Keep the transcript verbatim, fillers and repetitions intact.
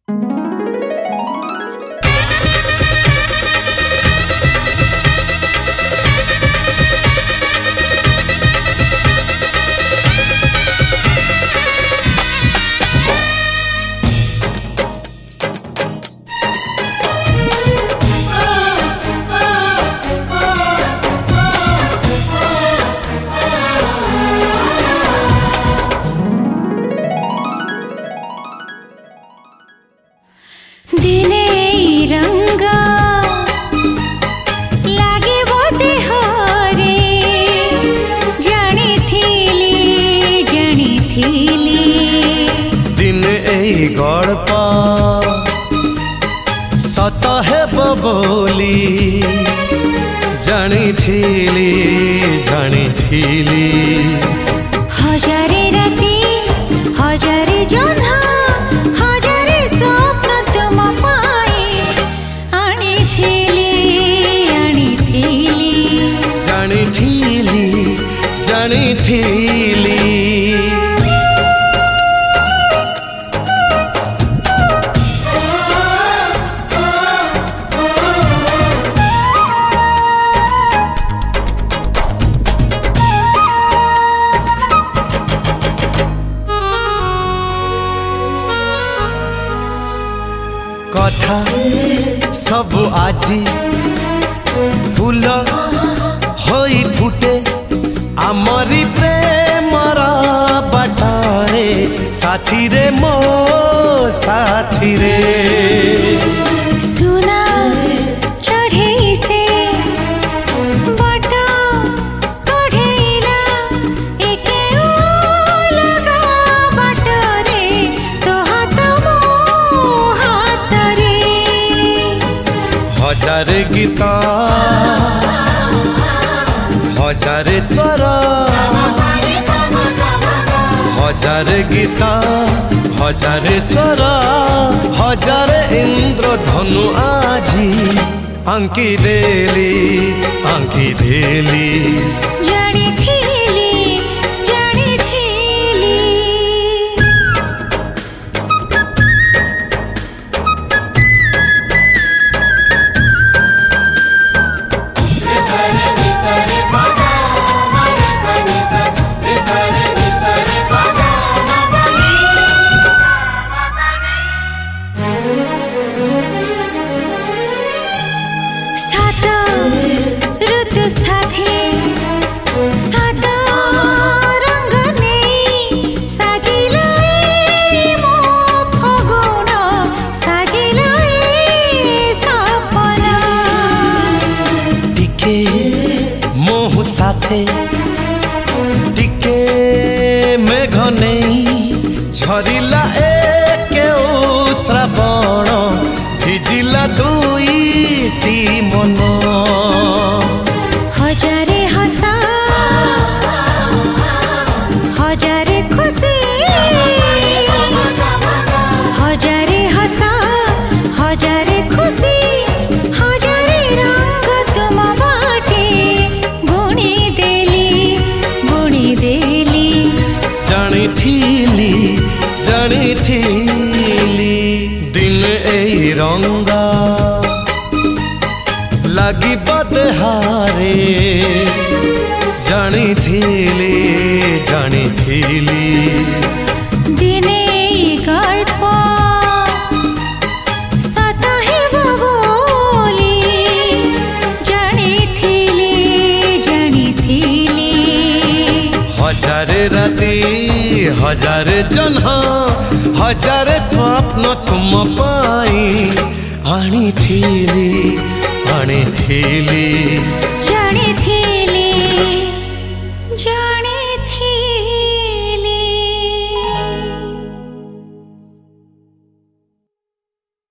दिने रंगा लागे बोते हरे जानी थीली जानी थीली दिन एई गड़पा सत हेब बोली जानी थीली जानी थीली हजारे राती हजारे जन्हा जानी थीली जानी थीली कथा सब आजी फूल होई फुटे आमरी प्रेमर बाटारे साथी रे मो साथी रे सुना चढ़े से बाटा कढ़ेला एके लगा बाटरे तो हाथ मो हाथ रे हजार गीता हजार स्वर हजार गीता हजार स्वर हजार इंद्र धनु आजी आंकी देली आंकी देली जानी थीली जानी थीली साथी सात रंग नहीं साजिलाई मो फगुण साजिलाई सपना टिके मोह साथे टिके मेघ नहीं झरिला एक श्रावण भिजिला दुईटी मन हजारे हसा हजारे खुशी हजारे हसा हजारे खुशी हजारे रंग तुम बाटे बुणी देली बुणी देली जानी थीली जानी थीली दिन एई रंगा लगी बदहारे जानी थीली जानी थीली दिने गल्प सत हेब बोली जानी थीली जानी थीली हजार राती हजार जन्हा हजार स्वप्न तुम पाई आनी थीली आनी थीली जानी थीली।